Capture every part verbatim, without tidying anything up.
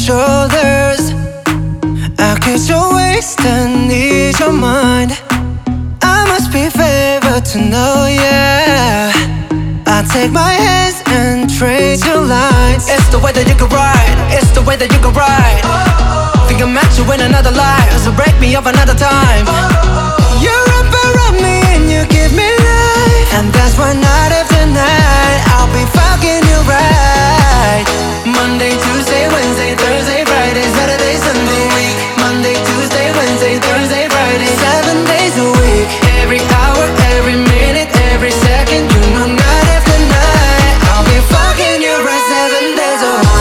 shoulders. I kiss your waist and ease your mind. I must be favored to know, yeah. I take my hands and trace your lines. It's the way that you can ride, it's the way that you can ride. Think I'm at you in another life, so break me up another time. You're up around me and you give me life, and that's why night after night I'll be fucking you right. Monday, Tuesday, Wednesday, Thursday, Friday, Saturday, Sunday. Monday, Tuesday, Wednesday, Thursday, Friday, seven days a week. Every hour, every minute, every second, you know night after night I'll be fucking you right seven days a week.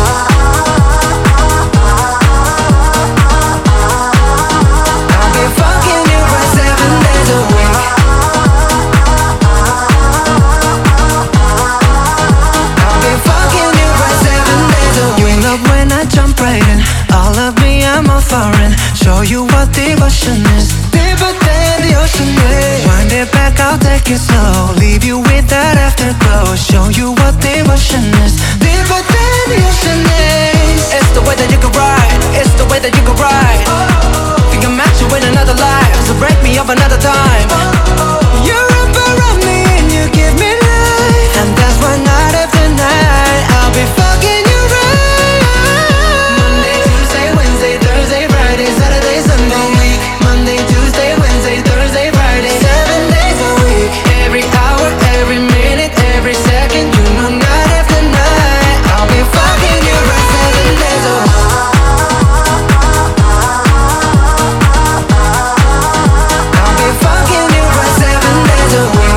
I'll be fucking you right seven days a week. I'll be fucking you right seven days a week. You love when I jump right in. All of me, I'm a foreign. Show you what devotion is. Deeper than the ocean is. Wind it back, I'll take it slow. Leave you with that afterglow. Show you what devotion is. Deeper than the ocean is. It's the way that you can ride, it's the way that you can ride. Think I'm at you in another life, so break me up another time. You're up around me and you give me life, and that's why night after night I'll be fucking you right. Monday, Tuesday, Wednesday, Thursday, Friday, Saturday, Sunday. Monday, Tuesday, Wednesday, Thursday, Friday, seven days a week. Every hour, every minute, every second, you know night after night I'll be fucking you right seven days a week. I'll be fucking you right seven days a week.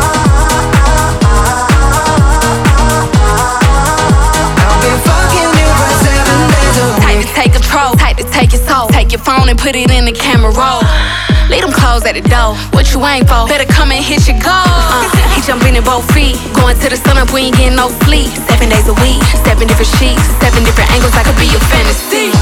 I'll be fucking you right seven days a week. Type to take control, type to take your soul. Take your phone and put it in the camera roll. Leave them clothes at the door. What you ain't for? Better come and hit your goal. Uh, he jumping in both feet. Going to the sun up, we ain't getting no sleep. Seven days a week, seven different sheets, seven different angles. I could be your fantasy.